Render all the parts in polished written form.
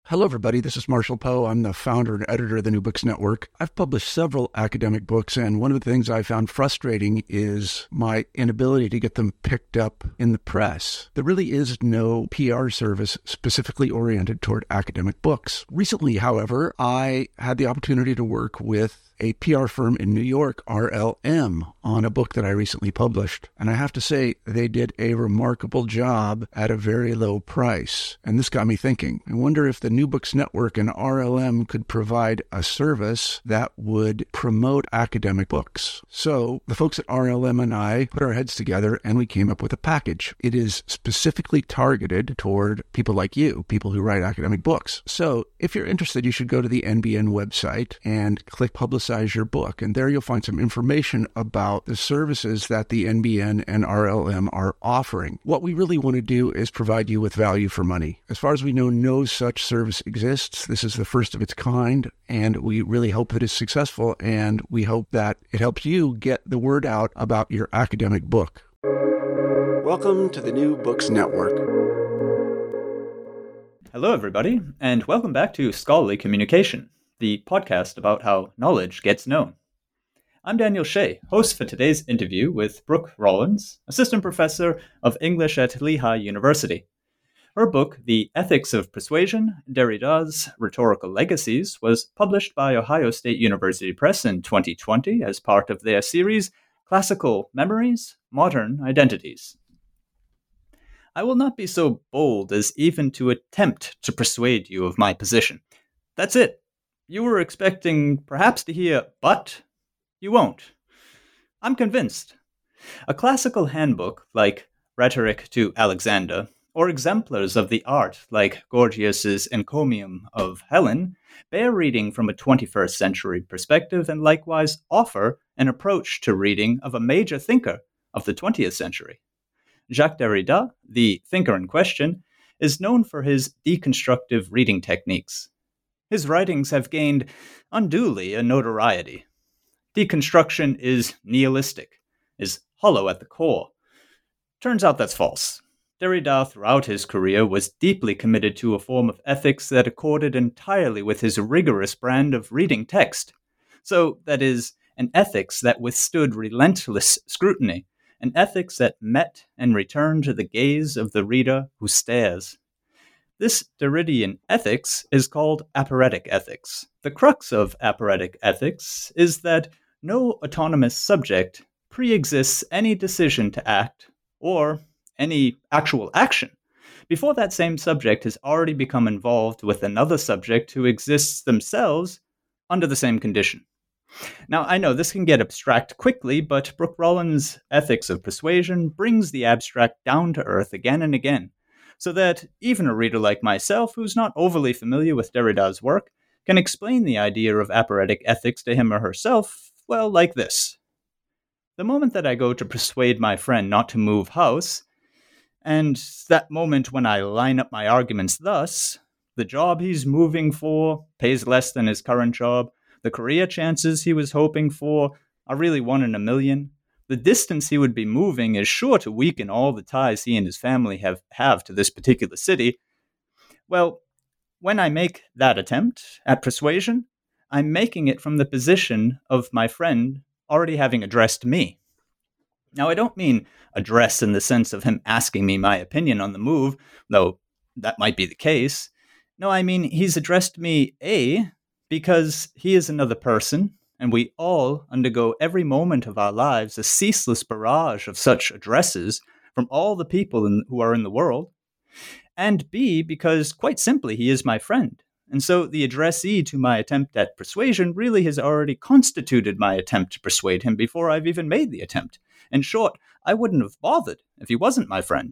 Hello, everybody. This is Marshall Poe. I'm the founder and editor of the New Books Network. I've published several academic books, and one of the things I found frustrating is my inability to get them picked up in the press. There really is no PR service specifically oriented toward academic books. Recently, however, I had the opportunity to work with a PR firm in New York, RLM, on a book that I recently published. And I have to say, they did a remarkable job at a very low price. And this got me thinking. I wonder if the New Books Network and RLM could provide a service that would promote academic books. So the folks at RLM and I put our heads together and we came up with a package. It is specifically targeted toward people like you, people who write academic books. So if you're interested, you should go to the NBN website and click Publicize Your Book. And there you'll find some information about the services that the NBN and RLM are offering. What we really want to do is provide you with value for money. As far as we know, no such service exists. This is the first of its kind, and we really hope that it's successful, and we hope that it helps you get the word out about your academic book. Welcome to the New Books Network. Hello, everybody, and welcome back to Scholarly Communication, the podcast about how knowledge gets known. I'm Daniel Shea, host for today's interview with Brooke Rollins, assistant professor of English at Lehigh University. Her book, The Ethics of Persuasion, Derrida's Rhetorical Legacies, was published by Ohio State University Press in 2020 as part of their series, Classical Memories, Modern Identities. I will not be so bold as even to attempt to persuade you of my position. That's it. You were expecting perhaps to hear, but you won't. I'm convinced. A classical handbook like Rhetoric to Alexander, or exemplars of the art like Gorgias's Encomium of Helen, bear reading from a 21st century perspective and likewise offer an approach to reading of a major thinker of the 20th century. Jacques Derrida, the thinker in question, is known for his deconstructive reading techniques. His writings have gained unduly a notoriety. Deconstruction is nihilistic, is hollow at the core. Turns out that's false. Derrida, throughout his career, was deeply committed to a form of ethics that accorded entirely with his rigorous brand of reading text. So, that is, an ethics that withstood relentless scrutiny, an ethics that met and returned to the gaze of the reader who stares. This Derridian ethics is called aporetic ethics. The crux of aporetic ethics is that no autonomous subject pre-exists any decision to act or any actual action before that same subject has already become involved with another subject who exists themselves under the same condition. Now, I know this can get abstract quickly, but Brooke Rollins' Ethics of Persuasion brings the abstract down to earth again and again, so that even a reader like myself, who's not overly familiar with Derrida's work, can explain the idea of aporetic ethics to him or herself, well, like this. The moment that I go to persuade my friend not to move house, and that moment when I line up my arguments thus, the job he's moving for pays less than his current job, the career chances he was hoping for are really 1 in a million, the distance he would be moving is sure to weaken all the ties he and his family have to this particular city. Well, when I make that attempt at persuasion, I'm making it from the position of my friend already having addressed me. Now, I don't mean address in the sense of him asking me my opinion on the move, though that might be the case. No, I mean he's addressed me, A, because he is another person, and we all undergo every moment of our lives a ceaseless barrage of such addresses from all the people who are in the world, and B, because quite simply he is my friend. And so the addressee to my attempt at persuasion really has already constituted my attempt to persuade him before I've even made the attempt. In short, I wouldn't have bothered if he wasn't my friend.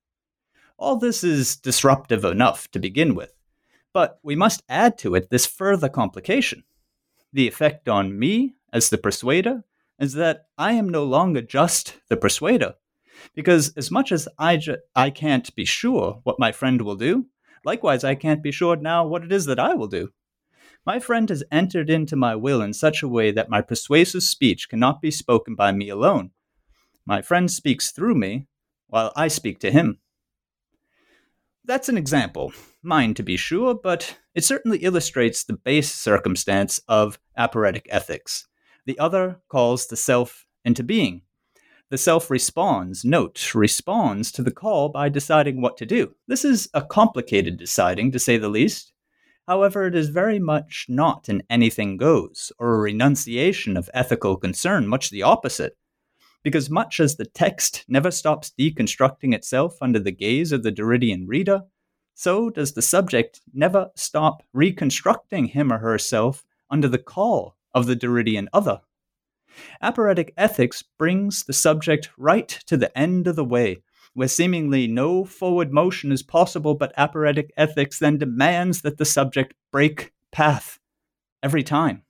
All this is disruptive enough to begin with, but we must add to it this further complication. The effect on me, as the persuader, is that I am no longer just the persuader, because as much as I can't be sure what my friend will do, likewise I can't be sure now what it is that I will do. My friend has entered into my will in such a way that my persuasive speech cannot be spoken by me alone. My friend speaks through me, while I speak to him. That's an example, mine to be sure, but it certainly illustrates the base circumstance of aporetic ethics. The other calls the self into being. The self responds to the call by deciding what to do. This is a complicated deciding, to say the least. However, it is very much not an anything goes or a renunciation of ethical concern, much the opposite. Because much as the text never stops deconstructing itself under the gaze of the Derridian reader, so does the subject never stop reconstructing him or herself under the call of the Derridian other. Aporetic ethics brings the subject right to the end of the way, where seemingly no forward motion is possible, but aporetic ethics then demands that the subject break path every time.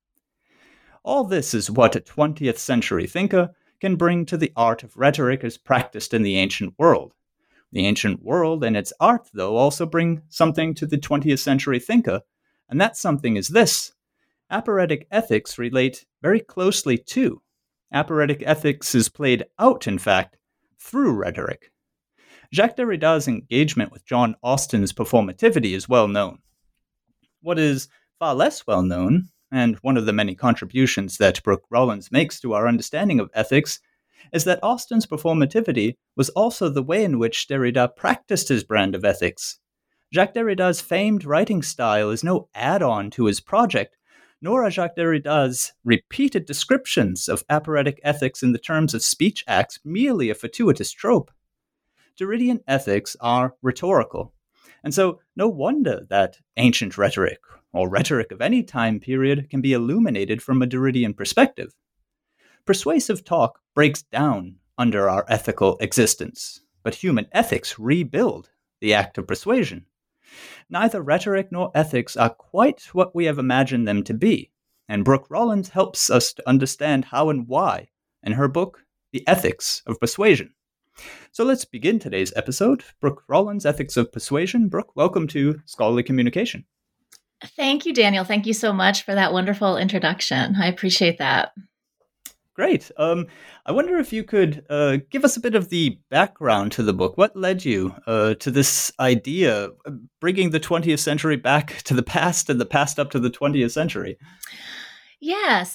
All this is what a 20th century thinker can bring to the art of rhetoric as practiced in the ancient world. The ancient world and its art, though, also bring something to the 20th century thinker, and that something is this. Aporetic ethics relate very closely to. Aporetic ethics is played out, in fact, through rhetoric. Jacques Derrida's engagement with John Austin's performativity is well known. What is far less well known, and one of the many contributions that Brooke Rollins makes to our understanding of ethics, is that Austin's performativity was also the way in which Derrida practiced his brand of ethics. Jacques Derrida's famed writing style is no add-on to his project, nor are Jacques Derrida's repeated descriptions of aporetic ethics in the terms of speech acts merely a fortuitous trope. Derridian ethics are rhetorical, and so no wonder that ancient rhetoric, or rhetoric of any time period, can be illuminated from a Derridian perspective. Persuasive talk breaks down under our ethical existence, but human ethics rebuild the act of persuasion. Neither rhetoric nor ethics are quite what we have imagined them to be, and Brooke Rollins helps us to understand how and why in her book, The Ethics of Persuasion. So let's begin today's episode. Brooke Rollins, Ethics of Persuasion. Brooke, welcome to Scholarly Communication. Thank you, Daniel. Thank you so much for that wonderful introduction. I appreciate that. Great. I wonder if you could give us a bit of the background to the book. What led you to this idea, bringing the 20th century back to the past and the past up to the 20th century? Yes.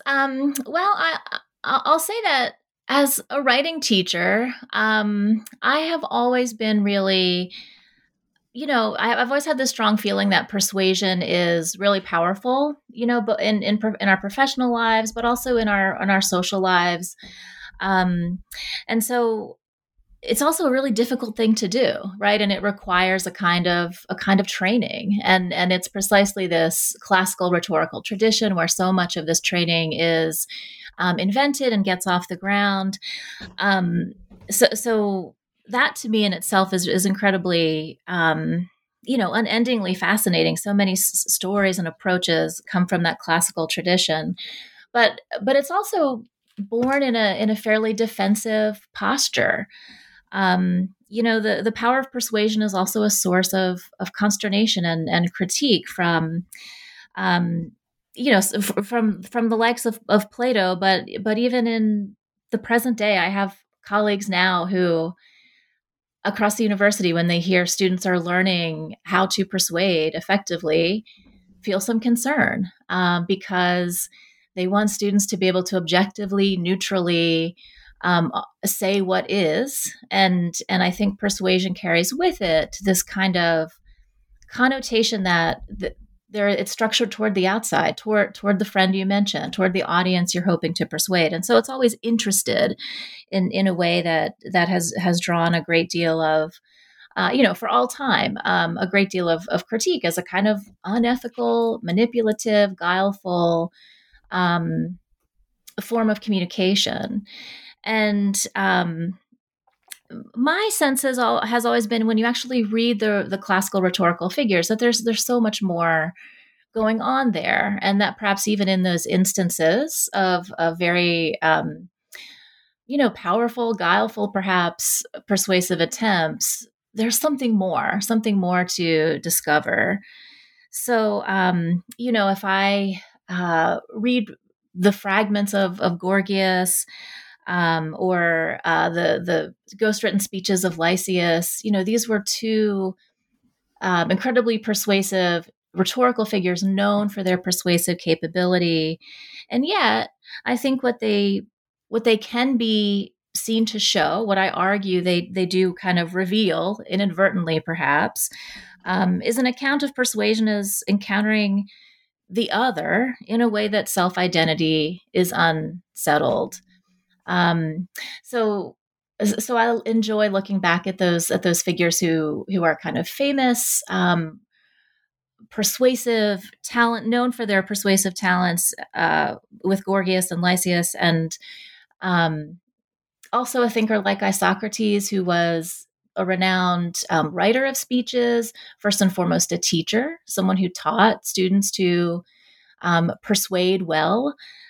I'll say that as a writing teacher, I have always been really, I've always had this strong feeling that persuasion is really powerful, but in our professional lives, but also in our social lives. And so it's also a really difficult thing to do, right? And it requires a kind of training. And it's precisely this classical rhetorical tradition where so much of this training is invented and gets off the ground. So that to me in itself is incredibly, unendingly fascinating. So many stories and approaches come from that classical tradition, but it's also born in a fairly defensive posture. The power of persuasion is also a source of consternation and critique from the likes of Plato, but even in the present day, I have colleagues now who across the university, when they hear students are learning how to persuade effectively, feel some concern because they want students to be able to objectively, neutrally say what is. And I think persuasion carries with it this kind of connotation that it's structured toward the outside, toward the friend you mentioned, toward the audience you're hoping to persuade. And so it's always interested in a way that has drawn a great deal of, for all time, a great deal of critique as a kind of unethical, manipulative, guileful form of communication. And my sense has always been, when you actually read the classical rhetorical figures, that there's so much more going on there, and that perhaps even in those instances of very powerful, guileful, perhaps persuasive attempts, there's something more to discover. So if I read the fragments of Gorgias, or the ghostwritten speeches of Lysias, these were two incredibly persuasive rhetorical figures known for their persuasive capability. And yet, I think what they can be seen to show, what I argue they do kind of reveal inadvertently, perhaps, is an account of persuasion as encountering the other in a way that self-identity is unsettled. Um, so so I enjoy looking back at those figures who are kind of famous, persuasive talent, known for their persuasive talents, with Gorgias and Lysias, and um, also a thinker like Isocrates, who was a renowned writer of speeches, first and foremost a teacher, someone who taught students to persuade well.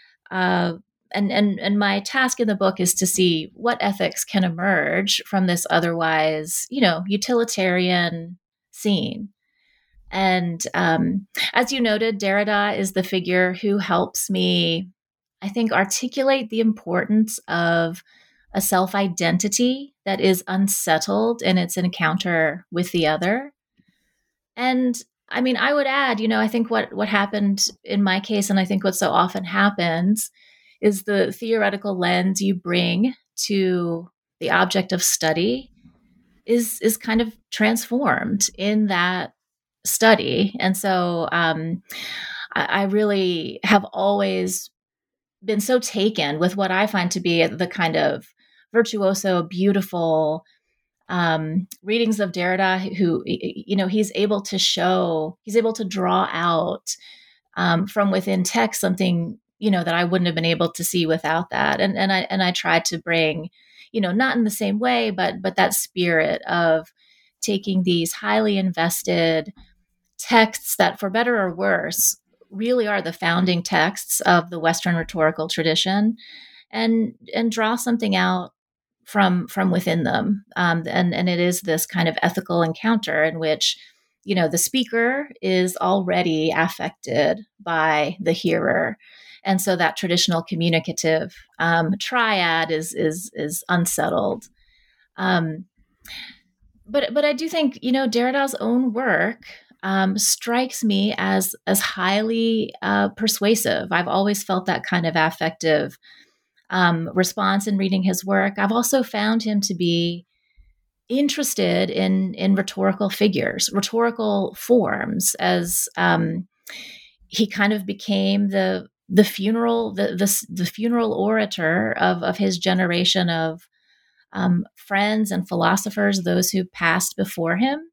And my task in the book is to see what ethics can emerge from this otherwise, utilitarian scene. And as you noted, Derrida is the figure who helps me, I think, articulate the importance of a self-identity that is unsettled in its encounter with the other. And I mean, I would add, I think what happened in my case, and I think what so often happens, is the theoretical lens you bring to the object of study is kind of transformed in that study. And so I really have always been so taken with what I find to be the kind of virtuoso, beautiful readings of Derrida, who, he's able to draw out from within text something, that I wouldn't have been able to see without that. And I tried to bring, not in the same way, but that spirit of taking these highly invested texts that, for better or worse, really are the founding texts of the Western rhetorical tradition, and draw something out from within them. And it is this kind of ethical encounter in which, the speaker is already affected by the hearer. And so that traditional communicative triad is unsettled. But I do think, Derrida's own work strikes me as highly persuasive. I've always felt that kind of affective response in reading his work. I've also found him to be interested in rhetorical figures, rhetorical forms, as he kind of became the funeral orator of his generation of friends and philosophers, those who passed before him.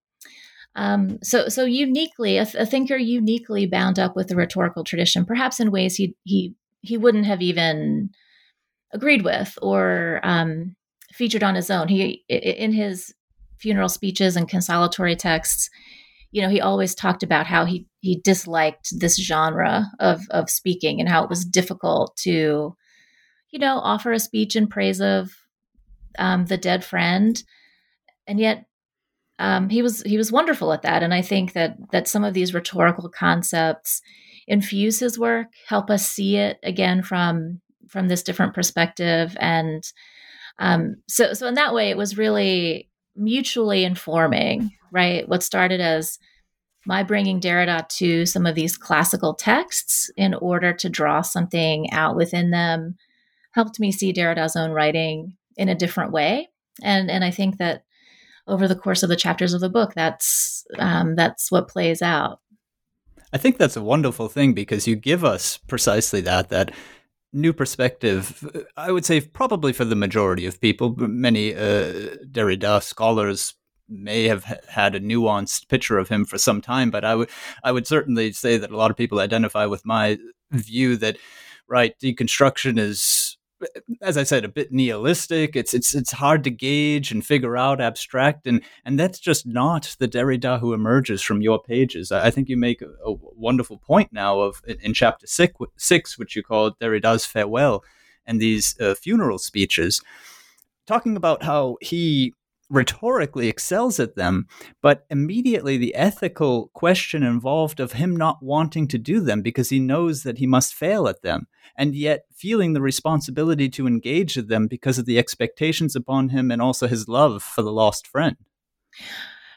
So uniquely, a thinker uniquely bound up with the rhetorical tradition, perhaps in ways he wouldn't have even agreed with or featured on his own. He, in his funeral speeches and consolatory texts, he always talked about how he disliked this genre of speaking, and how it was difficult to, offer a speech in praise of the dead friend, and yet he was wonderful at that. And I think that some of these rhetorical concepts infuse his work, help us see it again from this different perspective. And so in that way, it was really mutually informing, right? What started as my bringing Derrida to some of these classical texts in order to draw something out within them helped me see Derrida's own writing in a different way. And I think that over the course of the chapters of the book, that's what plays out. I think that's a wonderful thing, because you give us precisely that new perspective. I would say probably for the majority of people, many Derrida scholars may have had a nuanced picture of him for some time, but I would certainly say that a lot of people identify with my view that, right, deconstruction is, as I said, a bit nihilistic. It's hard to gauge and figure out, abstract, and that's just not the Derrida who emerges from your pages. I think you make a wonderful point now of in chapter 6, which you call Derrida's farewell, and these funeral speeches, talking about how he rhetorically excels at them, but immediately the ethical question involved of him not wanting to do them because he knows that he must fail at them, and yet feeling the responsibility to engage with them because of the expectations upon him and also his love for the lost friend.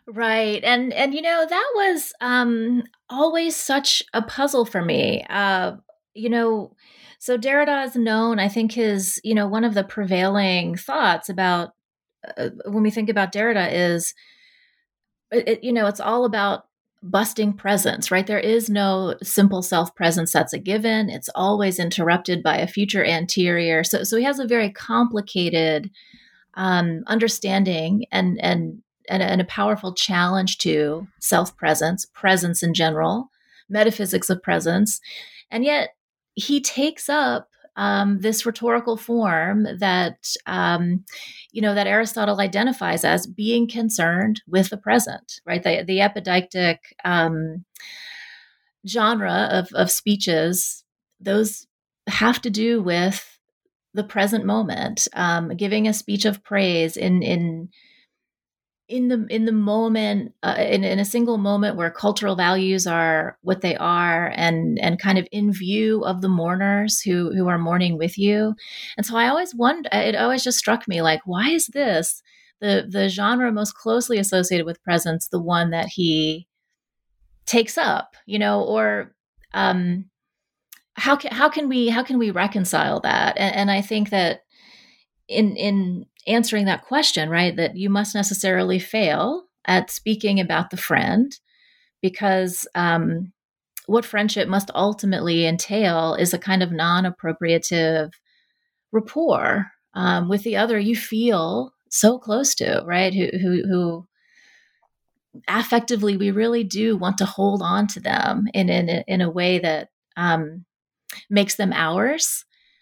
Right. And that was always such a puzzle for me. You know, so Derrida is known, I think his, one of the prevailing thoughts about when we think about Derrida is it's all about busting presence, right? There is no simple self-presence that's a given. It's always interrupted by a future anterior. So he has a very complicated understanding and a powerful challenge to self-presence, presence in general, metaphysics of presence. And yet he takes up this rhetorical form that that Aristotle identifies as being concerned with the present, right? The epideictic genre of speeches, those have to do with the present moment, giving a speech of praise in the moment, in a single moment where cultural values are what they are, and kind of in view of the mourners who are mourning with you. And so I always wondered, it always just struck me, like, why is this the genre most closely associated with presence, the one that he takes up, or how can we reconcile that? And I think that in answering that question, right, that you must necessarily fail at speaking about the friend, because what friendship must ultimately entail is a kind of non-appropriative rapport with the other you feel so close to, right? Who affectively we really do want to hold on to them in a way that makes them ours.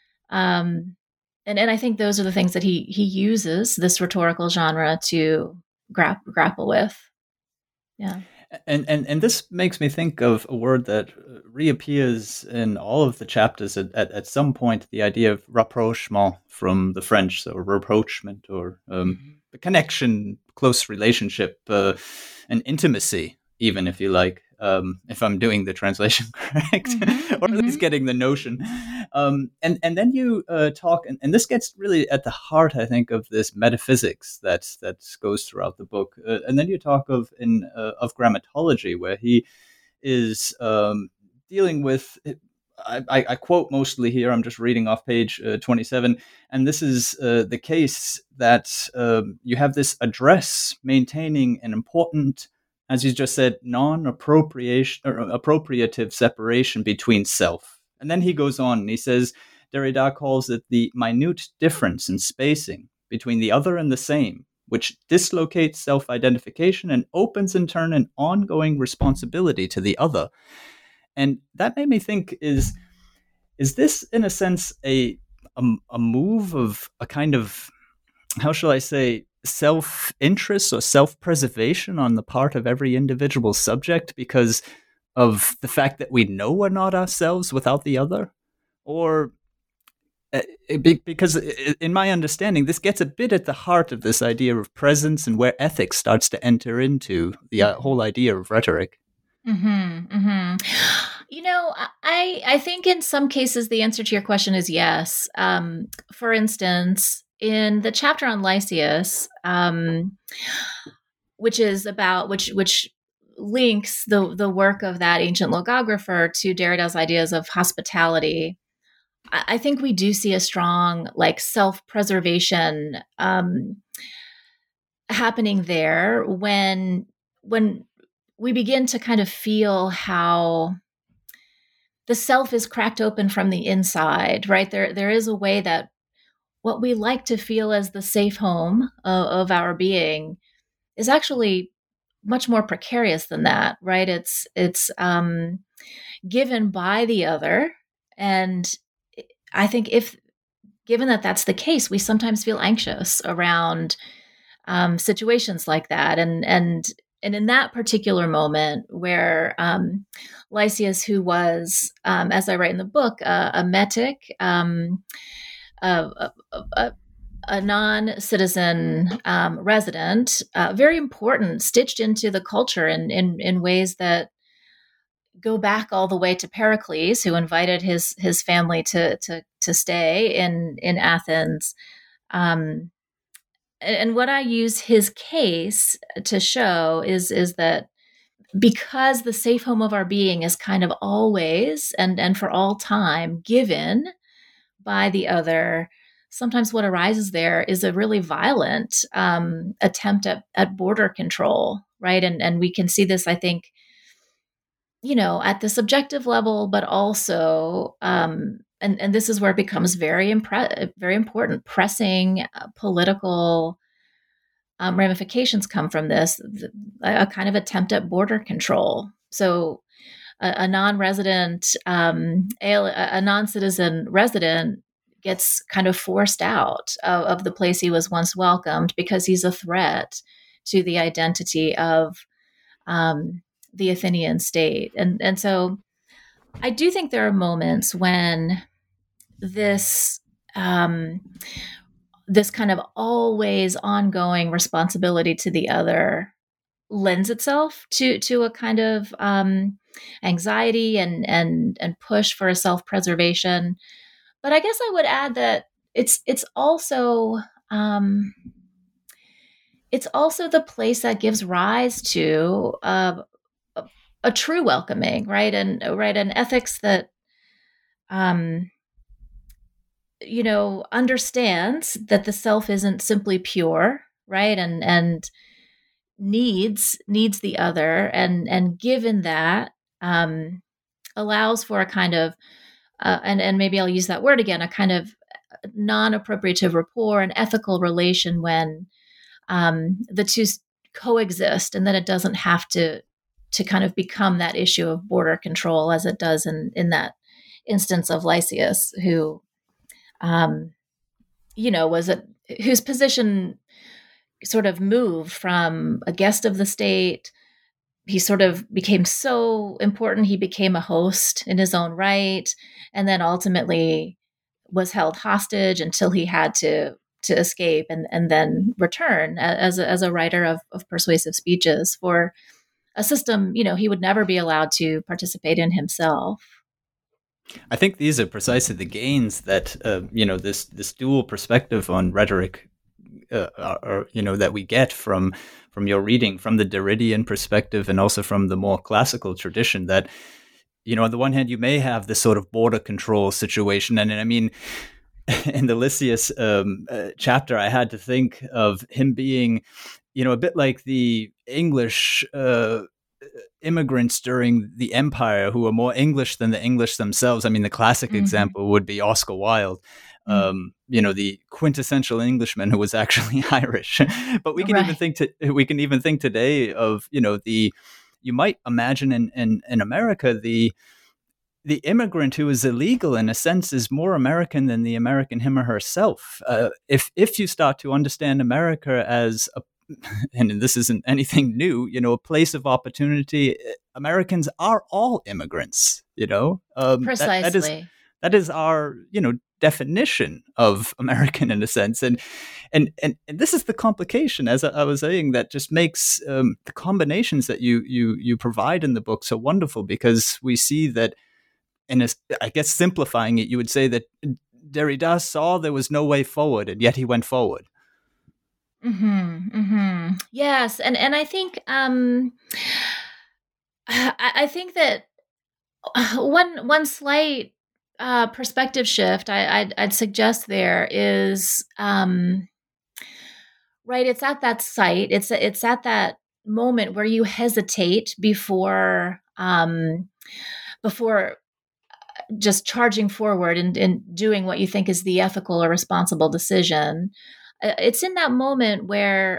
And I think those are the things that he uses this rhetorical genre to grapple with. Yeah. And this makes me think of a word that reappears in all of the chapters at some point, the idea of rapprochement from the French, so rapprochement, or the connection, close relationship, and intimacy, even, if you like, if I'm doing the translation correct, or at least getting the notion. And then you talk, and this gets really at the heart, I think, of this metaphysics that goes throughout the book. And then you talk of grammatology, where he is dealing with. I quote mostly here. I'm just reading off page 27, and this is the case that you have this address maintaining an important, as you just said, appropriative separation between self. And then he goes on and he says, Derrida calls it the minute difference in spacing between the other and the same, which dislocates self-identification and opens in turn an ongoing responsibility to the other. And that made me think, is this in a sense a move of a kind of, how shall I say, self-interest or self-preservation on the part of every individual subject because of the fact that we know we're not ourselves without the other? Or because in my understanding, this gets a bit at the heart of this idea of presence and where ethics starts to enter into the whole idea of rhetoric. I think in some cases the answer to your question is yes. For instance, in the chapter on Lysias, which links the work of that ancient logographer to Derrida's ideas of hospitality, I think we do see a strong self-preservation happening there when we begin to kind of feel how the self is cracked open from the inside, right? There is a way that what we like to feel as the safe home of our being is actually much more precarious than that, right? It's given by the other. And I think given that that's the case, we sometimes feel anxious around situations like that. And in that particular moment where Lysias, who was, as I write in the book, a metic, a non-citizen resident, very important, stitched into the culture in ways that go back all the way to Pericles, who invited his family to stay in Athens. and what I use his case to show is that because the safe home of our being is kind of always and for all time given by the other, sometimes what arises there is a really violent attempt at border control, right? And we can see this, I think, at the subjective level, but also, and this is where it becomes very important, pressing political ramifications come from this, a kind of attempt at border control. So a non-resident, a non-citizen resident gets kind of forced out of the place he was once welcomed because he's a threat to the identity of the Athenian state. And so I do think there are moments when this this kind of always ongoing responsibility to the other lends itself to a kind of anxiety and push for a self-preservation. But I guess I would add that it's also the place that gives rise to a true welcoming, right? And ethics that understands that the self isn't simply pure, right? And needs the other, and given that, allows for a kind of and maybe I'll use that word again, a kind of non-appropriative rapport, an ethical relation when the two coexist, and then it doesn't have to kind of become that issue of border control as it does in that instance of Lysias, who whose position sort of moved from a guest of the state. He sort of became so important, he became a host in his own right, and then ultimately was held hostage until he had to escape and then return as a writer of persuasive speeches for a system he would never be allowed to participate in himself. I think these are precisely the gains that this dual perspective on rhetoric, that we get from your reading, from the Derridian perspective and also from the more classical tradition. That on the one hand, you may have this sort of border control situation, and I mean, in the Lysias chapter, I had to think of him being, a bit like the English immigrants during the Empire who were more English than the English themselves. I mean, the classic example would be Oscar Wilde, the quintessential Englishman who was actually Irish. But we can even think today of, you might imagine in America, the immigrant who is illegal in a sense is more American than the American him or herself. If you start to understand America as and this isn't anything new, a place of opportunity, Americans are all immigrants, Precisely. That is our, definition of American in a sense. And this is the complication, as I was saying, that just makes the combinations that you provide in the book so wonderful, because we see that, I guess simplifying it, you would say that Derrida saw there was no way forward, and yet he went forward. Yes, and I think I think that one slight perspective shift I'd suggest there is right. It's at that site. It's at that moment where you hesitate before just charging forward and doing what you think is the ethical or responsible decision. It's in that moment where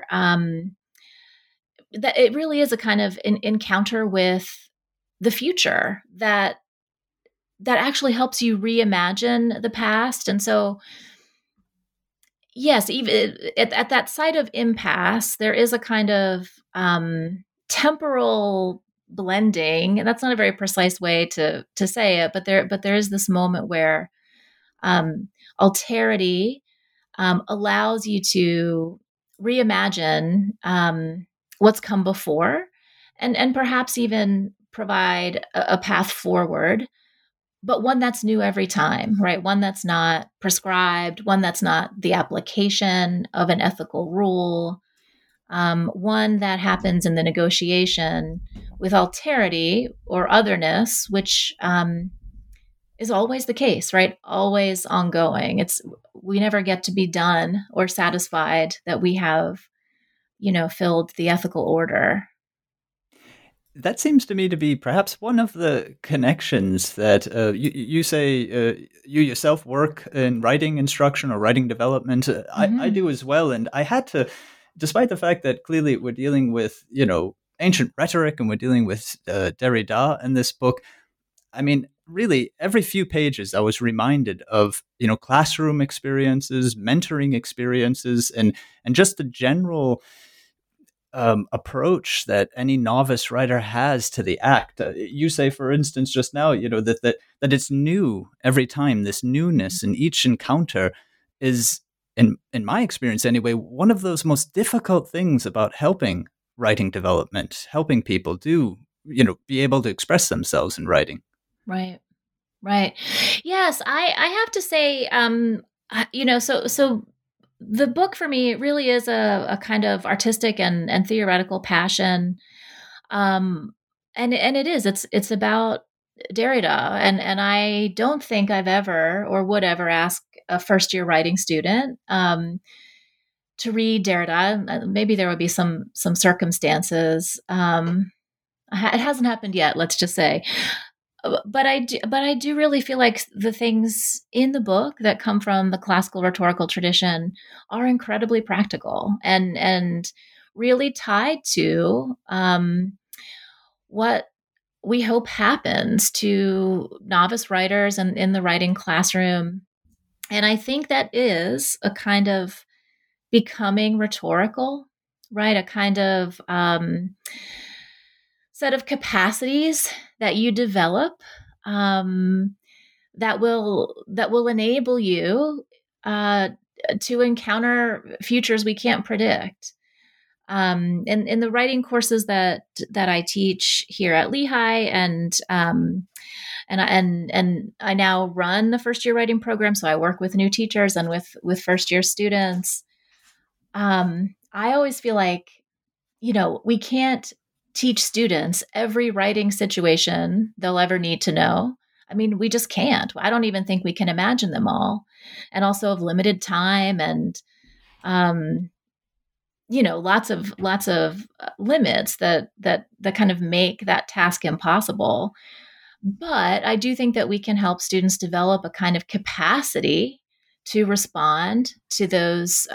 that it really is a kind of an encounter with the future that actually helps you reimagine the past. And so, yes, even at that site of impasse, there is a kind of temporal blending. And that's not a very precise way to say it, but there is this moment where alterity allows you to reimagine what's come before, and perhaps even provide a path forward. but one that's new every time, right? One that's not prescribed, one that's not the application of an ethical rule, one that happens in the negotiation with alterity or otherness, which is always the case, right? Always ongoing. We never get to be done or satisfied that we have, filled the ethical order. That seems to me to be perhaps one of the connections that you say you yourself work in writing instruction or writing development. I do as well. And I had to, despite the fact that clearly we're dealing with, ancient rhetoric and we're dealing with Derrida in this book, I mean, really, every few pages I was reminded of, classroom experiences, mentoring experiences, and just the general approach that any novice writer has to the act. You say, for instance, just now, that it's new every time. This newness in each encounter is, in my experience anyway, one of those most difficult things about helping writing development, helping people be able to express themselves in writing. Right. Yes, I have to say, so the book for me really is a kind of artistic and theoretical passion. And it is, it's about Derrida. And I don't think I've ever or would ever ask a first year writing student, to read Derrida. Maybe there would be some circumstances. It hasn't happened yet, let's just say. But I do really feel like the things in the book that come from the classical rhetorical tradition are incredibly practical and really tied to what we hope happens to novice writers and in the writing classroom. And I think that is a kind of becoming rhetorical, right? A kind of set of capacities that you develop that will enable you to encounter futures we can't predict. And in the writing courses that I teach here at Lehigh, and I now run the first year writing program, so I work with new teachers and with first year students. I always feel like, we can't teach students every writing situation they'll ever need to know. I mean, we just can't. I don't even think we can imagine them all, and also of limited time and, lots of limits that kind of make that task impossible. But I do think that we can help students develop a kind of capacity to respond to those,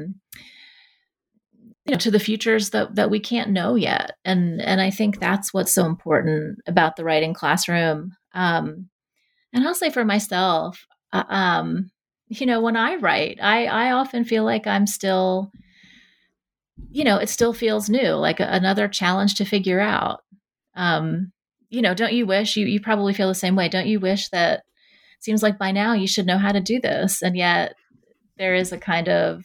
to the futures that we can't know yet. And I think that's what's so important about the writing classroom. And I'll say for myself, when I write, I often feel like I'm still, it still feels new, like another challenge to figure out. Don't you wish, you probably feel the same way. Don't you wish that it seems like by now you should know how to do this? And yet there is a kind of,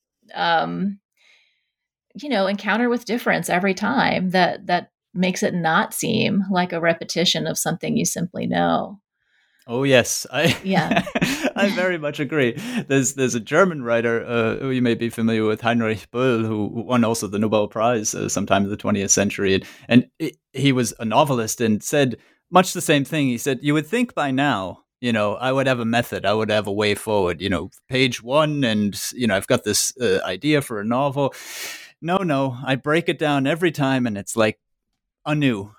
encounter with difference every time that makes it not seem like a repetition of something you simply know. Oh yes, Yeah. I very much agree. There's a German writer who you may be familiar with, Heinrich Böll, who won also the Nobel Prize sometime in the 20th century, and he was a novelist and said much the same thing. He said, "You would think by now, I would have a method, I would have a way forward. Page 1, and I've got this idea for a novel. No, I break it down every time, and it's like anew."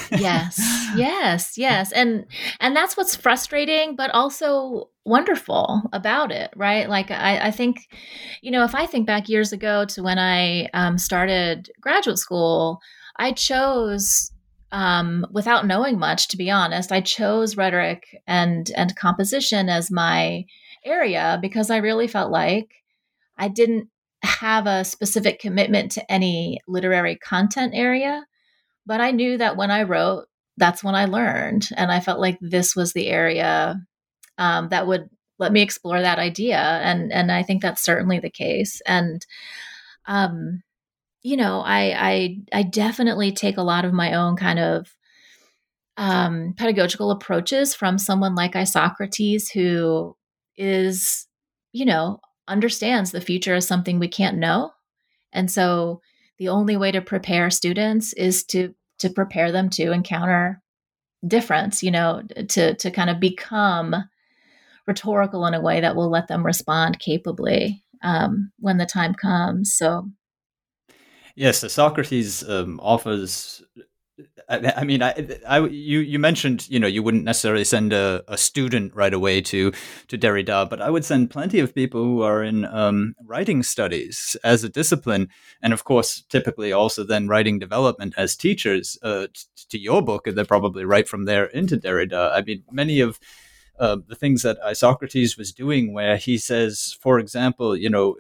Yes. And that's what's frustrating, but also wonderful about it, right? Like, I think, if I think back years ago to when I started graduate school, I chose, without knowing much, to be honest, I chose rhetoric and composition as my area because I really felt like I didn't have a specific commitment to any literary content area. But I knew that when I wrote, that's when I learned. And I felt like this was the area that would let me explore that idea. And I think that's certainly the case. And, I definitely take a lot of my own kind of pedagogical approaches from someone like Isocrates, who is, understands the future as something we can't know. And so the only way to prepare students is to prepare them to encounter difference, to kind of become rhetorical in a way that will let them respond capably when the time comes. So, yes, so Socrates offers. I mean, you mentioned, you wouldn't necessarily send a student right away to Derrida, but I would send plenty of people who are in writing studies as a discipline, and of course, typically also then writing development as teachers to your book, and they're probably right from there into Derrida. I mean, many of the things that Isocrates was doing, where he says, for example,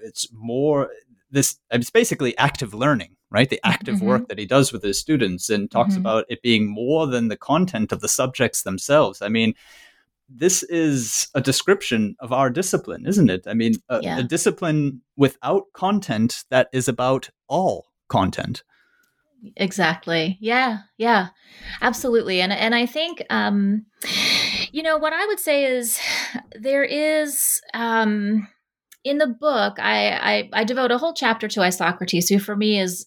it's basically active learning, right? The active work that he does with his students, and talks about it being more than the content of the subjects themselves. I mean, this is a description of our discipline, isn't it? I mean, a discipline without content that is about all content. Exactly. Yeah. Absolutely. And I think, what I would say is there is, in the book, I devote a whole chapter to Isocrates, who for me is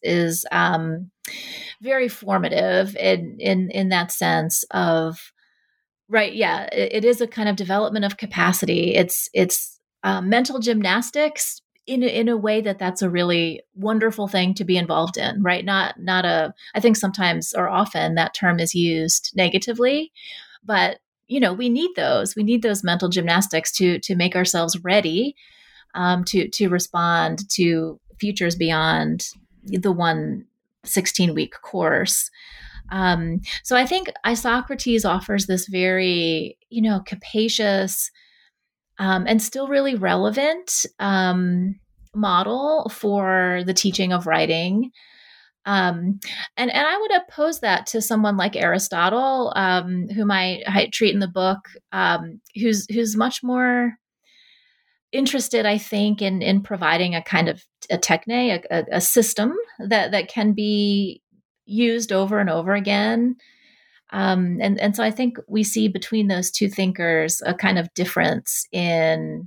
very formative in that sense of, right. Yeah. It is a kind of development of capacity. It's mental gymnastics in a way that's a really wonderful thing to be involved in, right? I think sometimes or often that term is used negatively, but we need those mental gymnastics to make ourselves ready to respond to futures beyond the 16-week course. So I think Isocrates offers this very, capacious and still really relevant model for the teaching of writing. And I would oppose that to someone like Aristotle, whom I treat in the book, who's much more interested, I think, in providing a kind of a techne, a system that can be used over and over again. And so I think we see between those two thinkers a kind of difference in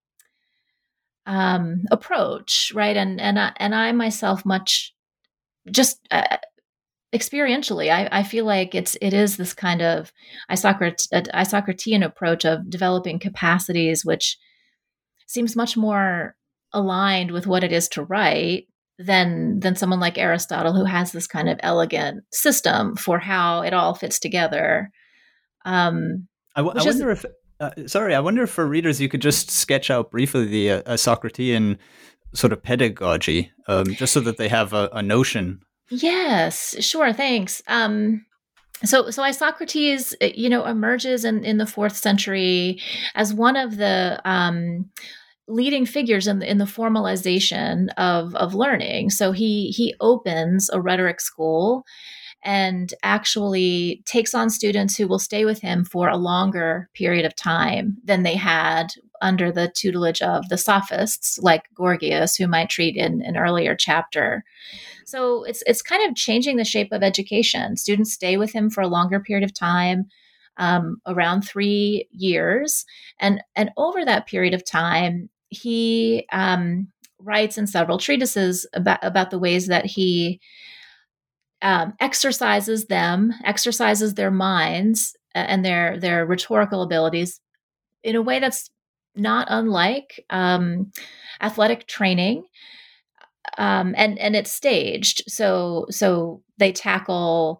approach, right? And I myself much just experientially, I feel like it is this kind of Isocratean approach of developing capacities, which seems much more aligned with what it is to write than someone like Aristotle, who has this kind of elegant system for how it all fits together. I wonder if, I wonder if for readers you could just sketch out briefly the Socratean sort of pedagogy, just so that they have a notion. Yes, sure. Thanks. So Isocrates, emerges in the 4th century as one of the leading figures in the formalization of learning. So he opens a rhetoric school and actually takes on students who will stay with him for a longer period of time than they had under the tutelage of the sophists like Gorgias, whom I treat in an earlier chapter. So it's kind of changing the shape of education. Students stay with him for a longer period of time, around 3 years, and over that period of time, he writes in several treatises about the ways that he exercises their minds and their rhetorical abilities in a way that's not unlike athletic training. And it's staged. So they tackle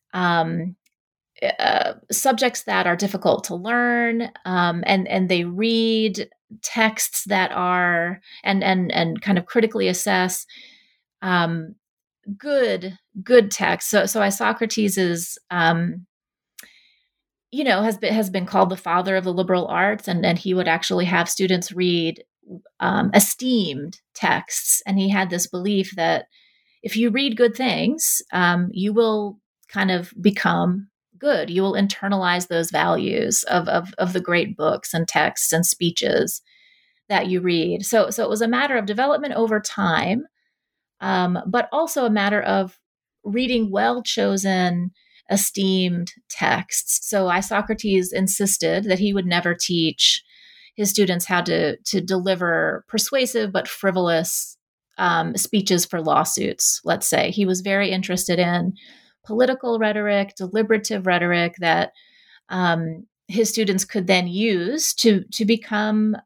subjects that are difficult to learn, and they read texts that are and kind of critically assess good texts. So Isocrates is has been called the father of the liberal arts, and he would actually have students read esteemed texts. And he had this belief that if you read good things, you will kind of become good. You will internalize those values of the great books and texts and speeches that you read. So it was a matter of development over time, but also a matter of reading well chosen esteemed texts. So Isocrates insisted that he would never teach his students how to deliver persuasive but frivolous speeches for lawsuits, let's say. He was very interested in political rhetoric, deliberative rhetoric that his students could then use to become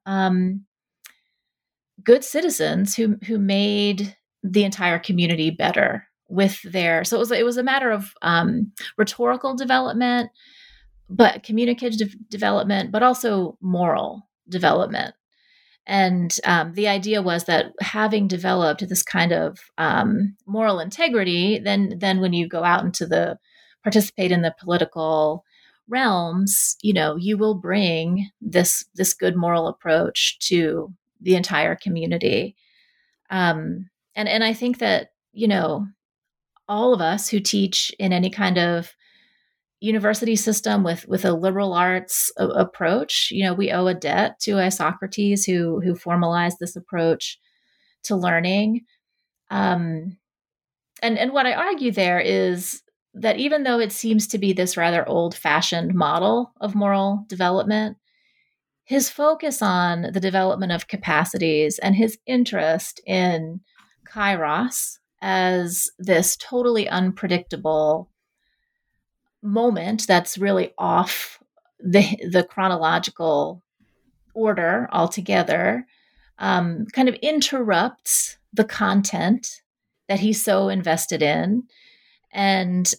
good citizens who made the entire community better with their. So it was a matter of rhetorical development, but communicative development, but also moral development. And the idea was that having developed this kind of moral integrity, then when you go out into participate in the political realms, you will bring this good moral approach to the entire community. And I think that, all of us who teach in any kind of university system with a liberal arts approach, we owe a debt to Isocrates who formalized this approach to learning. And what I argue there is that even though it seems to be this rather old-fashioned model of moral development, his focus on the development of capacities and his interest in kairos as this totally unpredictable moment that's really off the chronological order altogether, kind of interrupts the content that he's so invested in, and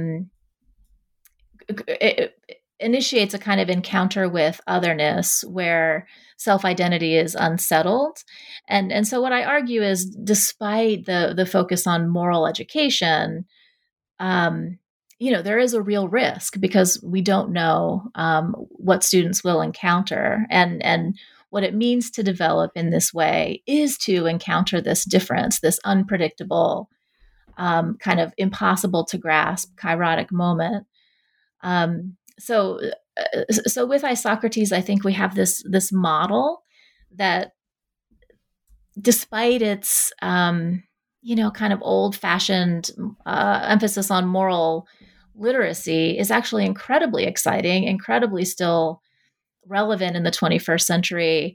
it initiates a kind of encounter with otherness where self-identity is unsettled. And so what I argue is, despite the focus on moral education, there is a real risk because we don't know what students will encounter. And what it means to develop in this way is to encounter this difference, this unpredictable, kind of impossible to grasp kairotic moment. So with Isocrates, I think we have this model that, despite its kind of old-fashioned emphasis on moral literacy, is actually incredibly exciting, incredibly still relevant in the 21st century.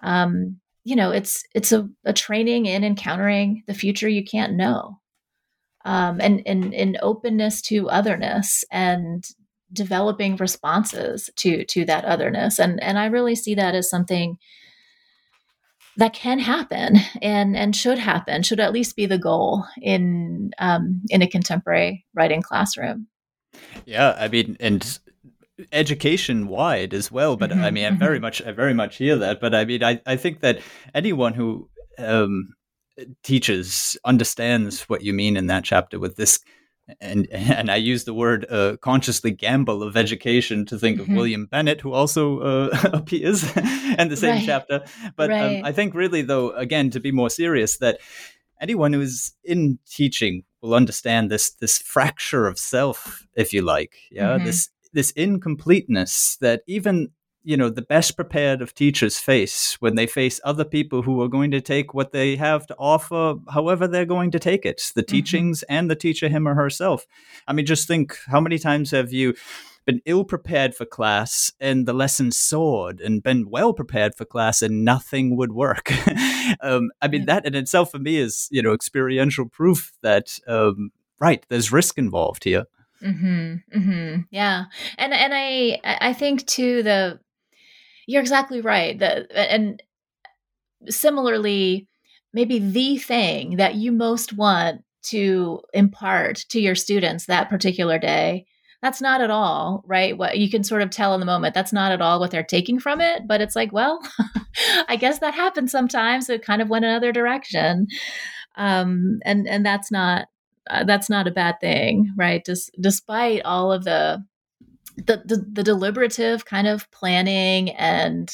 It's a training in encountering the future you can't know, and in openness to otherness and developing responses to that otherness. And I really see that as something that can happen and should happen, should at least be the goal in a contemporary writing classroom. Yeah, I mean, and education wide as well. But I mean, I very much hear that. But I mean, I think that anyone who teaches understands what you mean in that chapter with this. And I use the word consciously gamble of education to think of William Bennett, who also appears in the same chapter. But I think really, though, again, to be more serious, that anyone who is in teaching will understand this fracture of self, if you like. Yeah, this incompleteness that even the best prepared of teachers face when they face other people who are going to take what they have to offer, however they're going to take it, the teachings and the teacher, him or herself. I mean, just think, how many times have you been ill prepared for class and the lesson soared, and been well prepared for class and nothing would work? I mean, that in itself for me is, experiential proof that, there's risk involved here. Yeah. And I think too, you're exactly right. And similarly, maybe the thing that you most want to impart to your students that particular day, that's not at all, right? What you can sort of tell in the moment, that's not at all what they're taking from it. But it's like, well, I guess that happens sometimes. It kind of went another direction. And that's not a bad thing, right? Despite all of the deliberative kind of planning and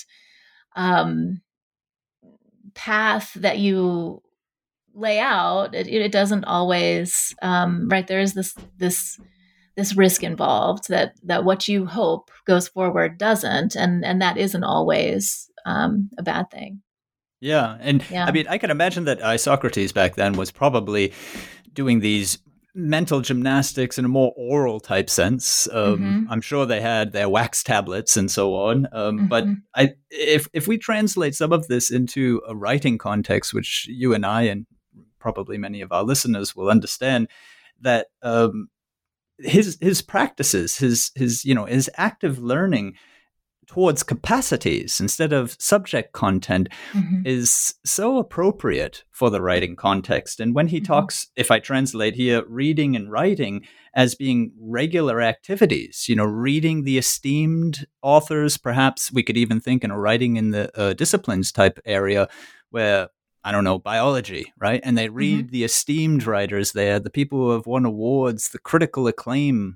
path that you lay out, it doesn't always, right? There is this risk involved that what you hope goes forward doesn't, and that isn't always a bad thing. Yeah, and I mean, I can imagine that Isocrates back then was probably doing these mental gymnastics in a more oral type sense. I'm sure they had their wax tablets and so on. But if we translate some of this into a writing context, which you and I and probably many of our listeners will understand, that his practices, his active learning towards capacities instead of subject content is so appropriate for the writing context. And when he talks, if I translate here, reading and writing as being regular activities, reading the esteemed authors, perhaps we could even think in a writing in the disciplines type area where, I don't know, biology, right? And they read the esteemed writers there, the people who have won awards, the critical acclaim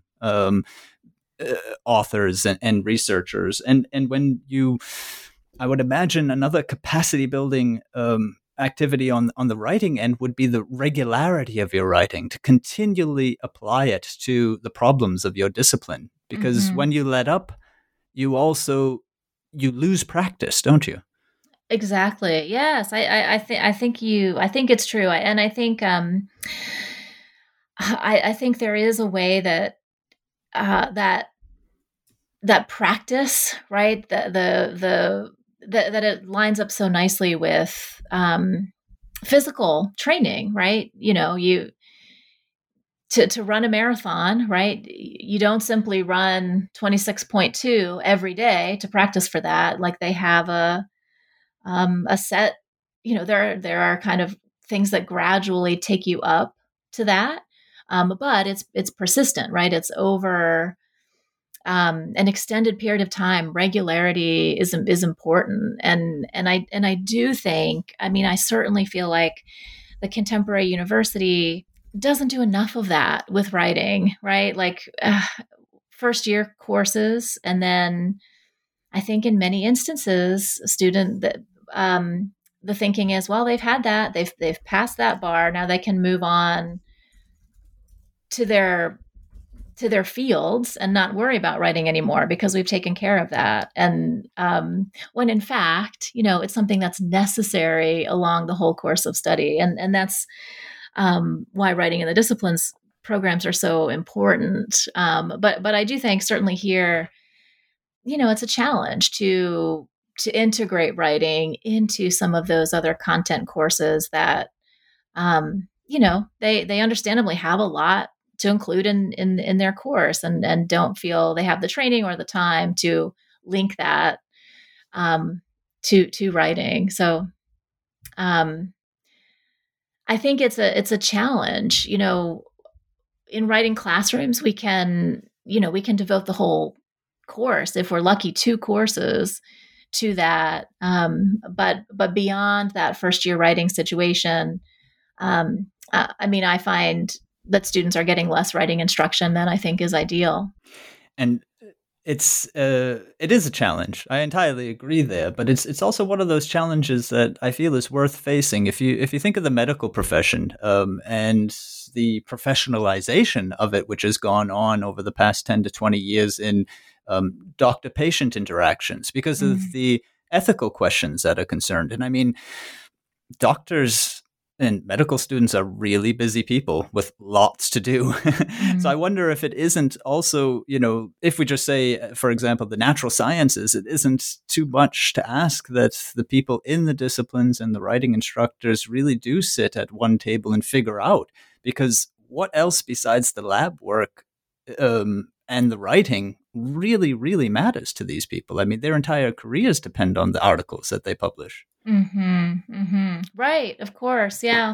authors and researchers. And when I would imagine another capacity building activity on the writing end would be the regularity of your writing, to continually apply it to the problems of your discipline. Because when you let up, you lose practice, don't you? Exactly. Yes. I think it's true. And I think, I think there is a way that that practice, right? That it lines up so nicely with physical training, right? To run a marathon, right? You don't simply run 26.2 every day to practice for that. Like they have a set, there are kind of things that gradually take you up to that. But it's persistent, right? It's over an extended period of time. Regularity is important, and I do think. I mean, I certainly feel like the contemporary university doesn't do enough of that with writing, right? Like first year courses, and then I think in many instances, a student that the thinking is, well, they've had that, they've passed that bar, now they can move on to their fields and not worry about writing anymore because we've taken care of that. And when in fact, it's something that's necessary along the whole course of study. And that's why writing in the disciplines programs are so important. But I do think certainly here, it's a challenge to integrate writing into some of those other content courses that, they understandably have a lot to include in their course and don't feel they have the training or the time to link that to writing. So I think it's a challenge. In writing classrooms, we can devote the whole course, if we're lucky, 2 courses to that. But beyond that first year writing situation, I find that students are getting less writing instruction than I think is ideal. And it is a challenge. I entirely agree there, but it's also one of those challenges that I feel is worth facing. If you think of the medical profession and the professionalization of it, which has gone on over the past 10 to 20 years in doctor-patient interactions, because of the ethical questions that are concerned. And I mean, doctors and medical students are really busy people with lots to do. So I wonder if it isn't also, if we just say, for example, the natural sciences, it isn't too much to ask that the people in the disciplines and the writing instructors really do sit at one table and figure out, because what else besides the lab work and the writing really, really matters to these people? I mean, their entire careers depend on the articles that they publish. Right. Of course. Yeah.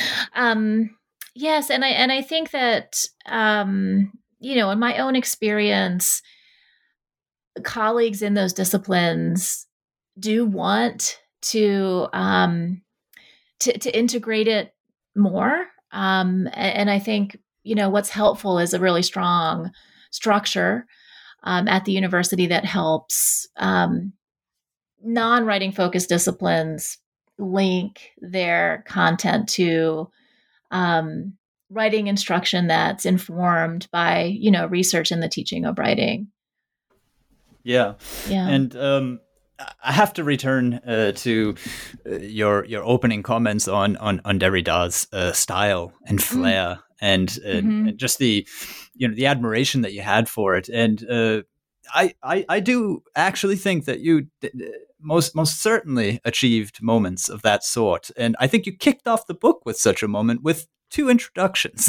Yes. And I think that, in my own experience, colleagues in those disciplines do want to integrate it more. And I think, what's helpful is a really strong structure at the university that helps non-writing focused disciplines link their content to writing instruction that's informed by, research in the teaching of writing. Yeah. And I have to return to your opening comments on Derrida's style and flair and just the the admiration that you had for it. And I do actually think that you most certainly achieved moments of that sort. And I think you kicked off the book with such a moment with 2 introductions.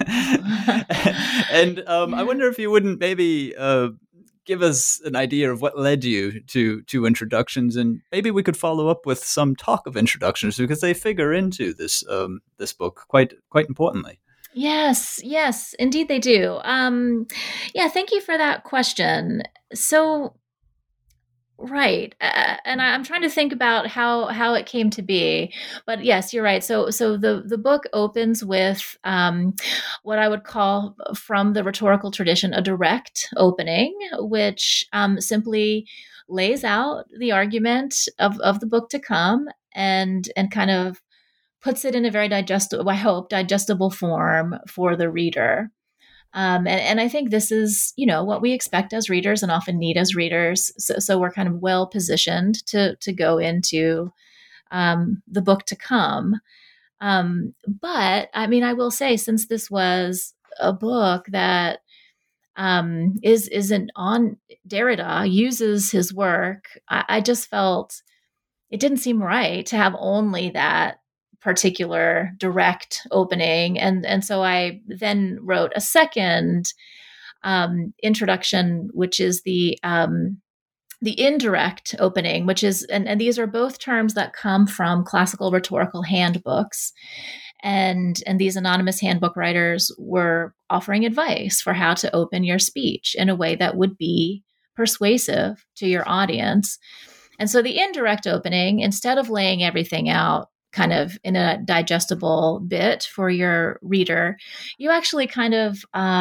And I wonder if you wouldn't maybe give us an idea of what led you to introductions, and maybe we could follow up with some talk of introductions, because they figure into this this book quite importantly. Yes, indeed they do. Yeah, thank you for that question. So, right, and I'm trying to think about how it came to be, but yes, you're right. So the book opens with what I would call, from the rhetorical tradition, a direct opening, which simply lays out the argument of the book to come, and kind of puts it in a very digestible, I hope, digestible form for the reader. And I think this is, what we expect as readers and often need as readers. So we're kind of well positioned to go into the book to come. But I mean, I will say, since this was a book that isn't on Derrida, uses his work, I just felt it didn't seem right to have only that particular direct opening. And so I then wrote a second introduction, which is the indirect opening, which is, and these are both terms that come from classical rhetorical handbooks. And these anonymous handbook writers were offering advice for how to open your speech in a way that would be persuasive to your audience. And so the indirect opening, instead of laying everything out kind of in a digestible bit for your reader, you actually kind of,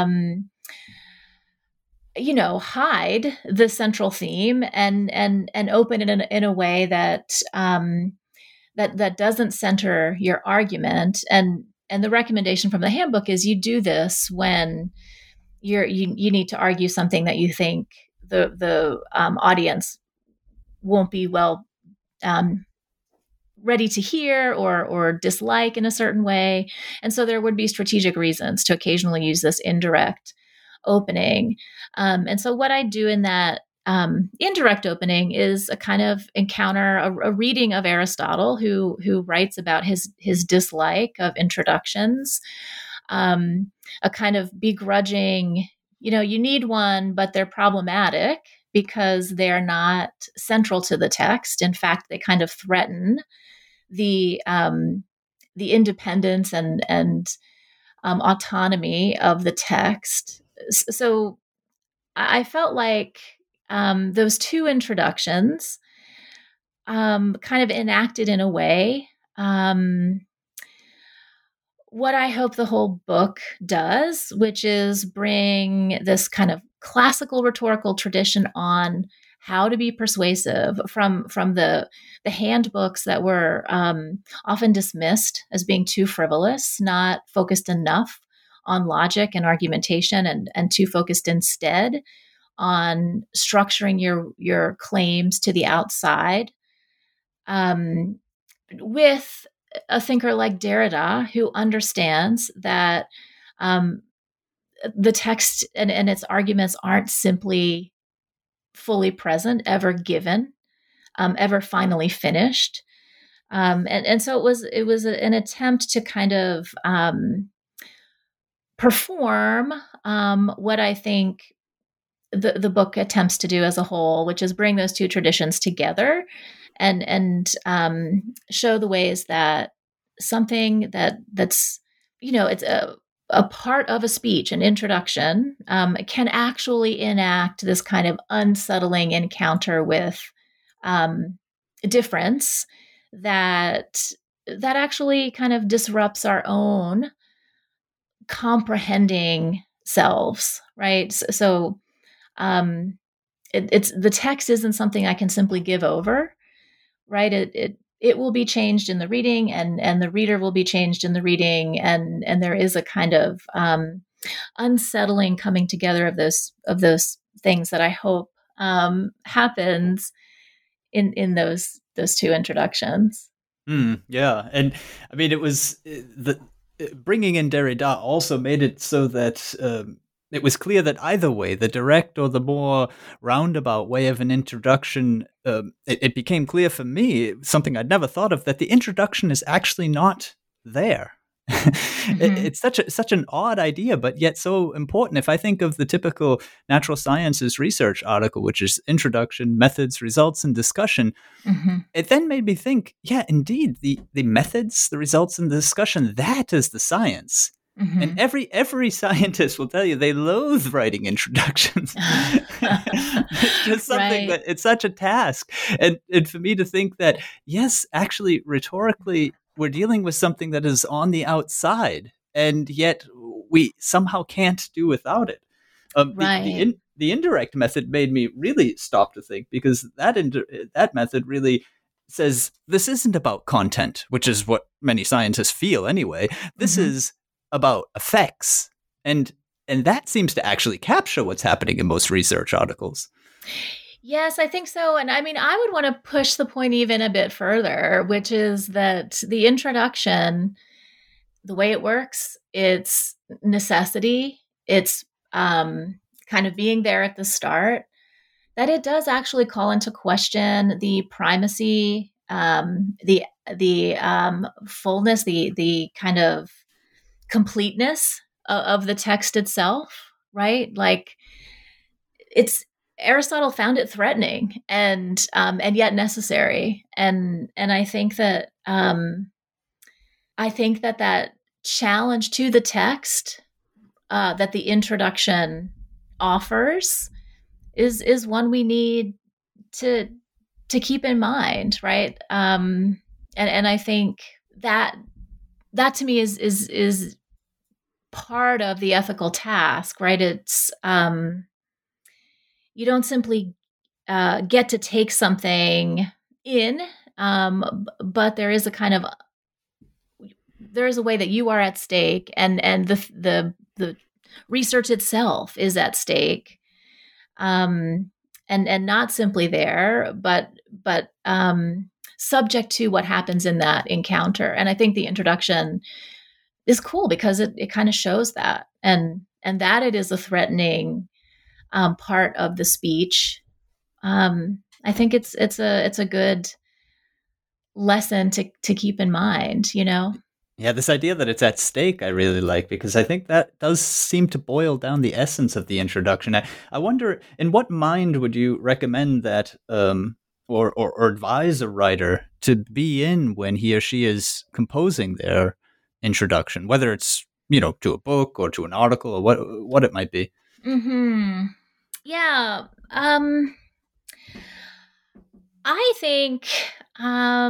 hide the central theme and open it in a way that that doesn't center your argument. And the recommendation from the handbook is you do this when you need to argue something that you think the audience won't be well ready to hear or dislike in a certain way. And so there would be strategic reasons to occasionally use this indirect opening. And so what I do in that indirect opening is a kind of encounter, a reading of Aristotle, who writes about his dislike of introductions, a kind of begrudging, you need one, but they're problematic because they're not central to the text. In fact, they kind of threaten the independence and autonomy of the text. So I felt like those 2 introductions kind of enacted in a way what I hope the whole book does, which is bring this kind of classical rhetorical tradition on how to be persuasive from the handbooks that were often dismissed as being too frivolous, not focused enough on logic and argumentation, and too focused instead on structuring your claims to the outside, with a thinker like Derrida, who understands that the text and its arguments aren't simply fully present, ever given, ever finally finished. And so it was an attempt to kind of perform what I think the book attempts to do as a whole, which is bring those 2 traditions together and show the ways that something that's it's a part of a speech, an introduction, can actually enact this kind of unsettling encounter with difference that actually kind of disrupts our own comprehending selves, right? So it's the text isn't something I can simply give over, right? It will be changed in the reading, and the reader will be changed in the reading, and there is a kind of unsettling coming together of those things that I hope happens in those 2 introductions. Yeah, and I mean, it was bringing in Derrida also made it so that it was clear that either way, the direct or the more roundabout way of an introduction, it became clear for me, something I'd never thought of, that the introduction is actually not there. It's such an odd idea, but yet so important. If I think of the typical natural sciences research article, which is introduction, methods, results, and discussion, it then made me think, yeah, indeed, the methods, the results, and the discussion, that is the science. And every scientist will tell you they loathe writing introductions. It's just something that it's such a task. And for me to think that, yes, actually, rhetorically, we're dealing with something that is on the outside, and yet we somehow can't do without it. The indirect method made me really stop to think, because that method really says this isn't about content, which is what many scientists feel anyway. This is about effects, and that seems to actually capture what's happening in most research articles. Yes, I think so. And I mean, I would want to push the point even a bit further, which is that the introduction, the way it works, it's necessity, it's kind of being there at the start, that it does actually call into question the primacy, the fullness, the kind of completeness of the text itself, right? Like, Aristotle found it threatening and yet necessary, and I think that that challenge to the text that the introduction offers is one we need to keep in mind, right? And I think that to me is part of the ethical task, right? It's you don't simply get to take something in, but there is a way that you are at stake, and the research itself is at stake, and not simply there, but subject to what happens in that encounter. And I think the introduction is cool because it kind of shows that, and that it is a threatening part of the speech. I think it's a good lesson to keep in mind, you know? Yeah, this idea that it's at stake, I really like, because I think that does seem to boil down the essence of the introduction. I wonder, in what mind would you recommend that, or advise a writer to be in when he or she is composing their introduction, whether it's, to a book or to an article or what it might be? Yeah. I think, I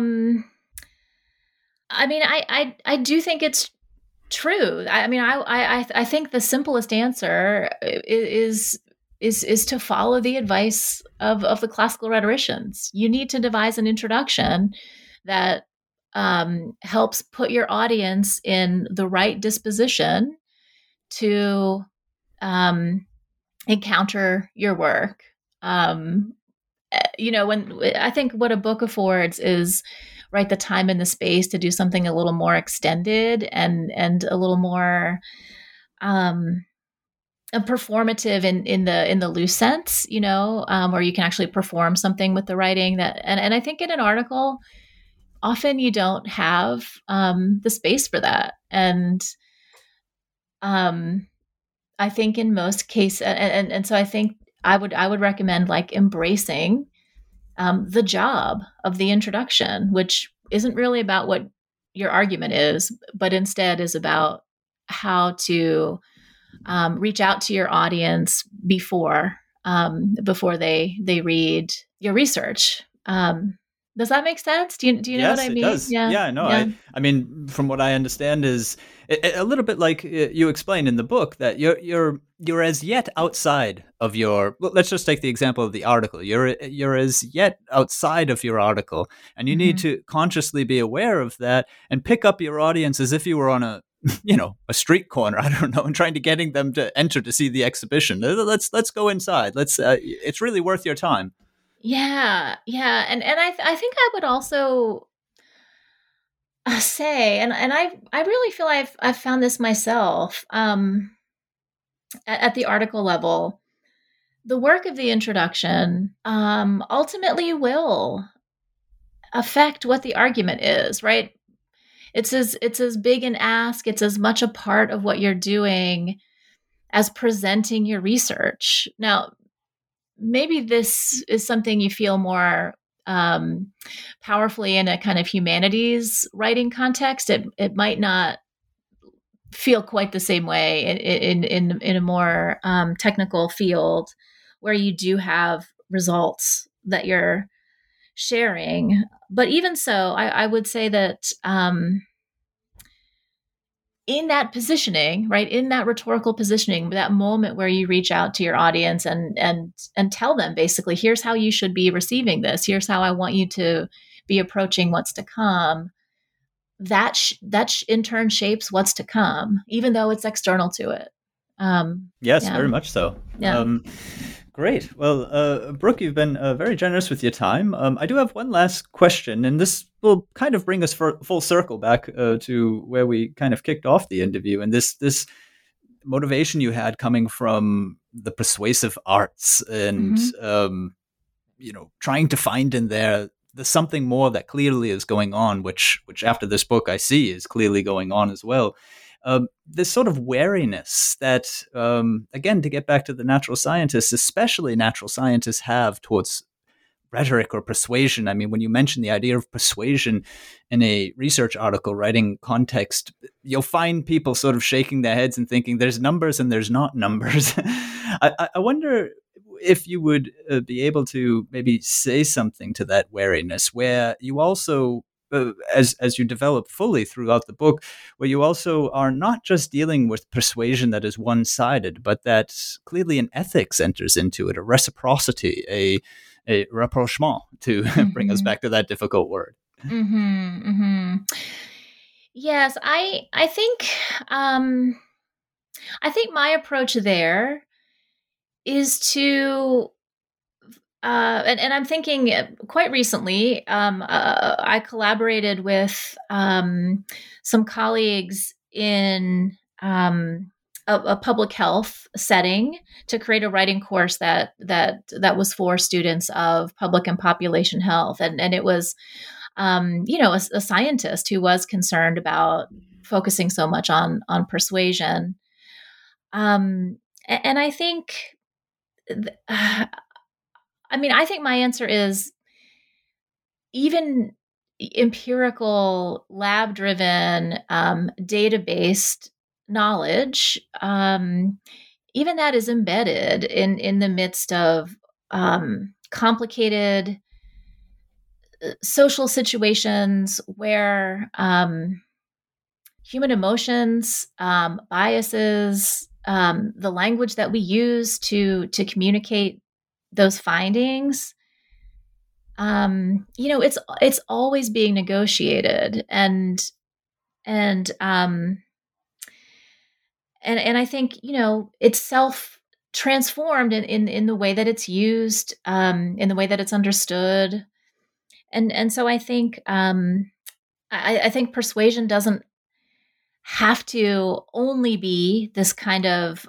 mean, I do think it's true. I mean, I think the simplest answer is to follow the advice of the classical rhetoricians. You need to devise an introduction that helps put your audience in the right disposition to encounter your work. When I think what a book affords is, right, the time and the space to do something a little more extended and a little more performative in the loose sense, where you can actually perform something with the writing that, and I think in an article, often you don't have the space for that. And I think in most cases, and so I think I would recommend like embracing the job of the introduction, which isn't really about what your argument is, but instead is about how to reach out to your audience before they read your research. Does that make sense? Do you know what I mean? Yes, it does. Yeah, no. Yeah. I mean, from what I understand is a little bit like you explained in the book, that you're as yet outside of your. Well, let's just take the example of the article. You're as yet outside of your article, and you need to consciously be aware of that and pick up your audience as if you were on a street corner, I don't know, and trying to getting them to enter to see the exhibition. Let's go inside. It's really worth your time. Yeah. And I think I would also, say, and I really feel I've found this myself at the article level. The work of the introduction ultimately will affect what the argument is, right? It's as big an ask. It's as much a part of what you're doing as presenting your research. Now, maybe this is something you feel more powerfully in a kind of humanities writing context. It might not feel quite the same way in a more technical field where you do have results that you're sharing. But even so, I would say that in that positioning, right, in that rhetorical positioning, that moment where you reach out to your audience and tell them basically, here's how you should be receiving this. Here's how I want you to be approaching what's to come. That in turn shapes what's to come, even though it's external to it. Yes, very much so. Yeah. Great. Well, Brooke, you've been very generous with your time. I do have one last question, and this will kind of bring us full circle back to where we kind of kicked off the interview, and this motivation you had coming from the persuasive arts and trying to find in there there's something more that clearly is going on, which after this book I see is clearly going on as well. This sort of wariness that, again, to get back to the natural scientists, especially natural scientists, have towards rhetoric or persuasion. I mean, when you mention the idea of persuasion in a research article writing context, you'll find people sort of shaking their heads and thinking there's numbers and there's not numbers. I wonder if you would be able to maybe say something to that wariness, where you also, as you develop fully throughout the book, where you also are not just dealing with persuasion that is one-sided, but that clearly an ethics enters into it, a reciprocity, a rapprochement, to bring us back to that difficult word. Yes, I think my approach there is to and I'm thinking quite recently, I collaborated with some colleagues in a public health setting to create a writing course that was for students of public and population health, and it was a scientist who was concerned about focusing so much on persuasion, and I think. I think my answer is even empirical, lab-driven, data-based knowledge, even that is embedded in the midst of complicated social situations where human emotions, biases, the language that we use to communicate those findings, it's always being negotiated, and I think it's self transformed in the way that it's used, in the way that it's understood, and so I think I think persuasion doesn't have to only be this kind of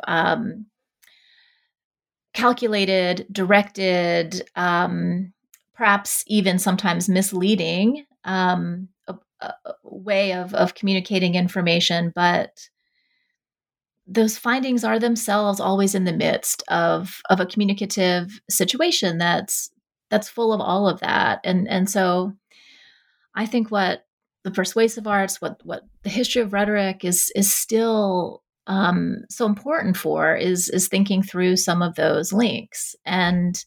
calculated, directed, perhaps even sometimes misleading a way of communicating information, but those findings are themselves always in the midst of a communicative situation that's full of all of that, and so I think what the persuasive arts, what the history of rhetoric is still so important for is thinking through some of those links. And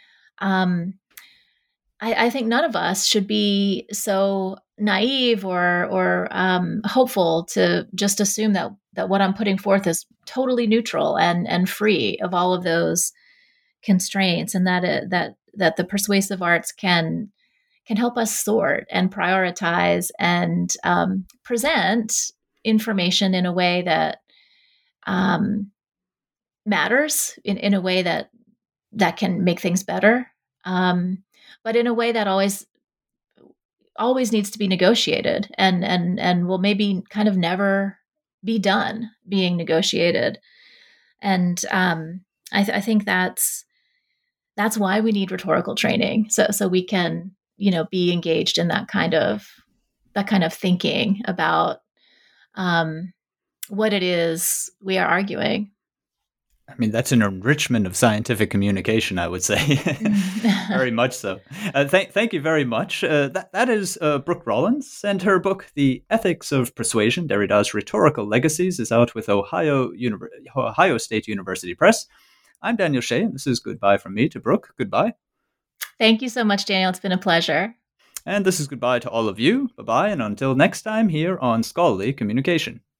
I think none of us should be so naive or hopeful to just assume that what I'm putting forth is totally neutral and free of all of those constraints, and that the persuasive arts can help us sort and prioritize and present information in a way that matters, in a way that can make things better, but in a way that always always needs to be negotiated and will maybe kind of never be done being negotiated. And I think that's why we need rhetorical training, so we can, be engaged in that kind of thinking about what it is we are arguing. I mean, that's an enrichment of scientific communication, I would say. Very much so. Thank you very much. That is Brooke Rollins, and her book, The Ethics of Persuasion, Derrida's Rhetorical Legacies, is out with Ohio State University Press. I'm Daniel Shea, and this is goodbye from me to Brooke. Goodbye. Thank you so much, Daniel. It's been a pleasure. And this is goodbye to all of you. Bye-bye, and until next time here on Scholarly Communication.